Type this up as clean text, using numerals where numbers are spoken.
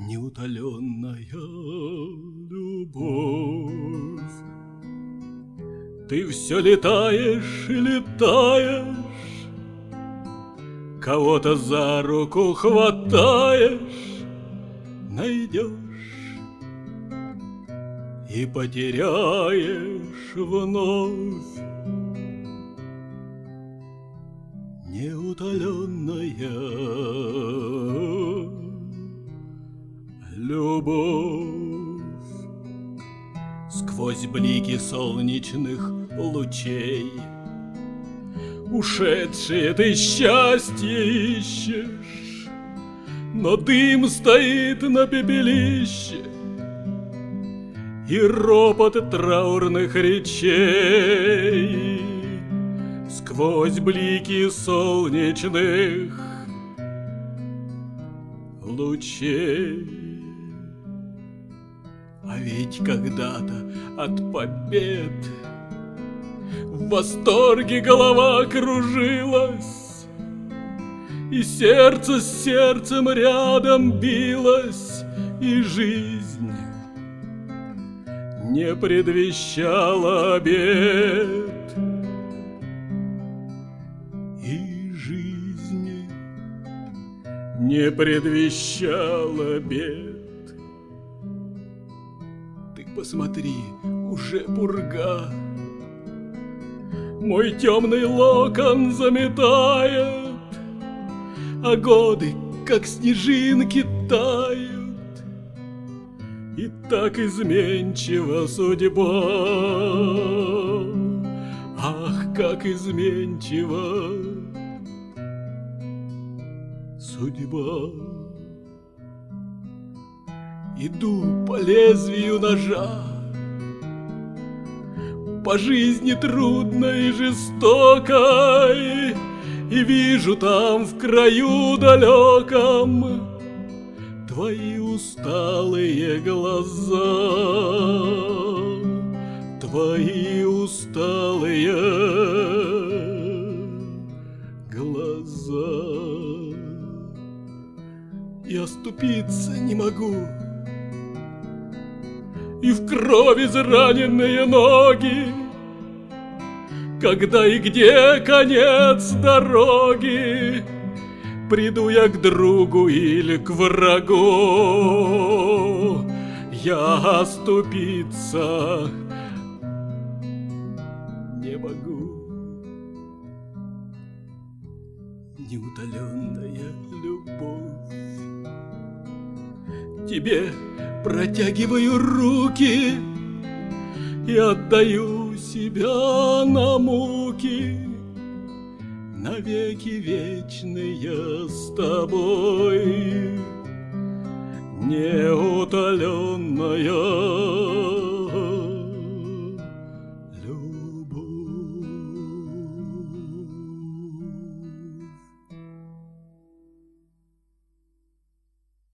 неутоленная любовь. Ты все летаешь и летаешь, кого-то за руку хватаешь, найдешь и потеряешь вновь. Неутоленная любовь. Сквозь блики солнечных лучей ушедшее ты счастье ищешь, но дым стоит на пепелище и ропот траурных речей. Сквозь блики солнечных лучей. А ведь когда-то от побед в восторге голова кружилась, и сердце с сердцем рядом билось, и жизнь не предвещала обед. И жизнь не предвещала бед. Ты посмотри, уже пурга мой темный локон заметает, а годы, как снежинки, тают, и так изменчива судьба. Ах, как изменчива судьба. Иду по лезвию ножа, по жизни трудной и жестокой, и вижу там в краю далеком твои усталые глаза, твои усталые глаза. Я оступиться не могу, и в крови израненные ноги. Когда и где конец дороги? Приду я к другу или к врагу? Я оступиться не могу. Неутоленная любовь. Тебе протягиваю руки и отдаю себя на муки, навеки вечные с тобой, неутоленная